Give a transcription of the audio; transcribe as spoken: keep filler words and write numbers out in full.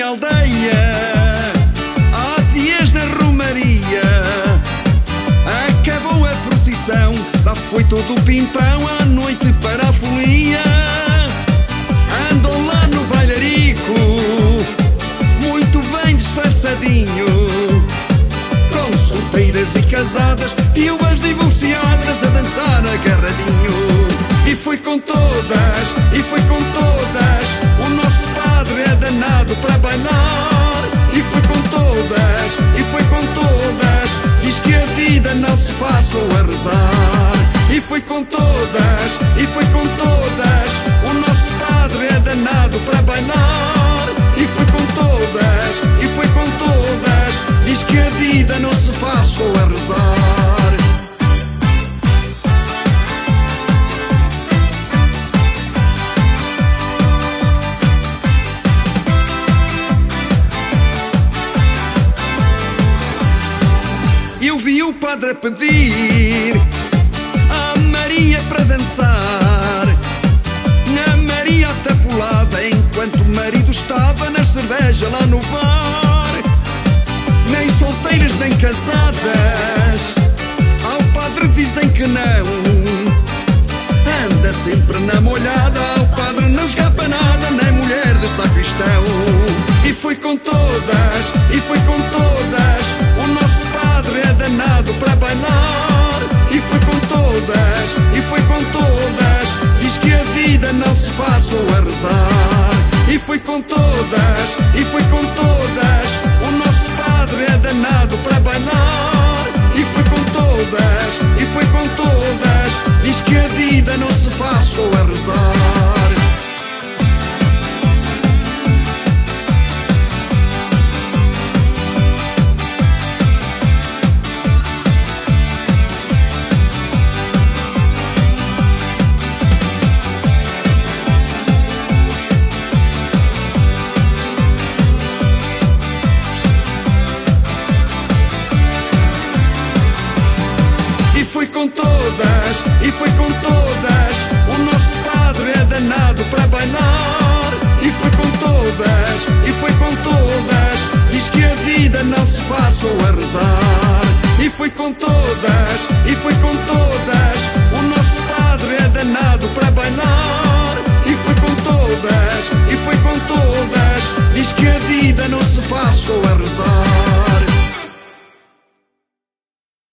minha aldeia há dias na romaria acabou a procissão, lá foi todo o pimpão à noite para a folia. Andam lá no bailarico muito bem disfarçadinho, com solteiras e casadas, viúvas divorciadas a dançar agarradinho. E foi com todas, e foi com todas, o nosso padre é danado para bailar. E foi com todas, e foi com todas, diz que a vida não se faz só a rezar. E foi com todas, e foi com todas, o nosso padre é danado para bailar. E foi com todas, e foi com todas, diz que a vida não se faz só a rezar. Eu vi o padre a pedir a Maria para dançar. Na Maria tapulava enquanto o marido estava na cerveja lá no bar. Nem solteiras nem casadas ao padre dizem que não. Anda sempre na molhada, ao padre não escapa nada, nem mulher de sacristão. E foi com todas, e foi com todas, o nosso padre é danado para bailar. E foi com todas, e foi com todas, diz que a vida não se faz só a rezar. E foi com todas, e foi com todas, o nosso padre é danado para bailar. E foi com todas, e foi com todas, diz que a vida não se faz só a rezar. Com todas, e foi com todas, o nosso padre é danado para bailar. E foi com todas, e foi com todas, diz que a vida não se faz só a rezar. E foi com todas, e foi com todas, o nosso padre é danado para bailar. E foi com todas, e foi com todas, diz que a vida não se faz só a rezar.